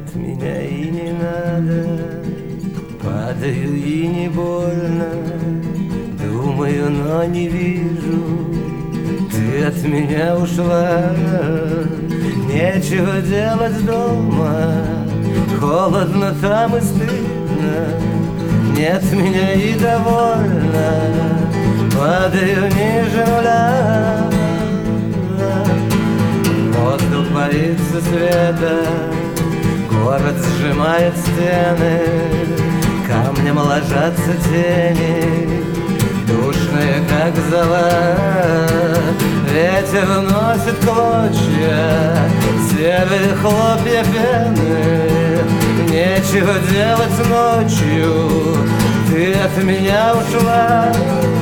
от меня и не надо. Падаю и не больно, думаю, но не вижу. Ты от меня ушла, нечего делать дома. Холодно там и стыдно, нет меня и довольно. Падаю ниже нуля, воздух боится света, город сжимает стены, камнем ложатся тени, душные, как зола. Ветер вносит клочья, серые хлопья пены. Нечего делать ночью, ты от меня ушла.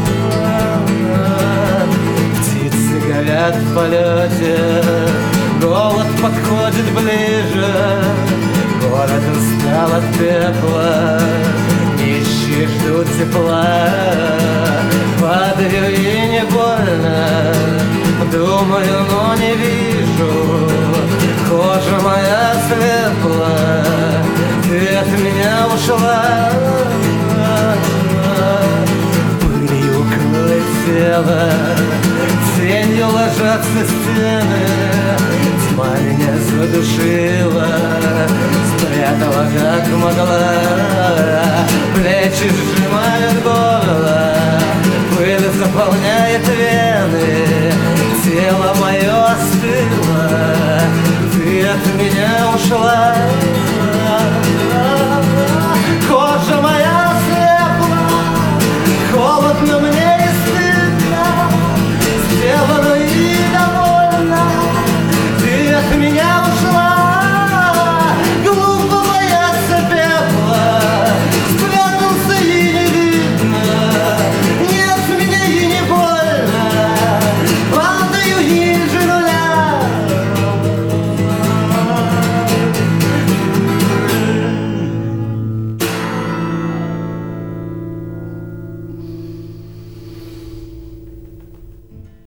Птицы горят в полете, голод подходит ближе. Город устал от пепла, нищие ждут тепла. Падаю и не больно, думаю, но не вижу. Кожа моя светла, ты от меня ушла. Пылью кроет тело, тенью ложатся стены. Тьма меня задушила, спрятала как могла. Плечи сжимают горло, пыль заполняет вены. Тело мое остыло, ты от меня ушла.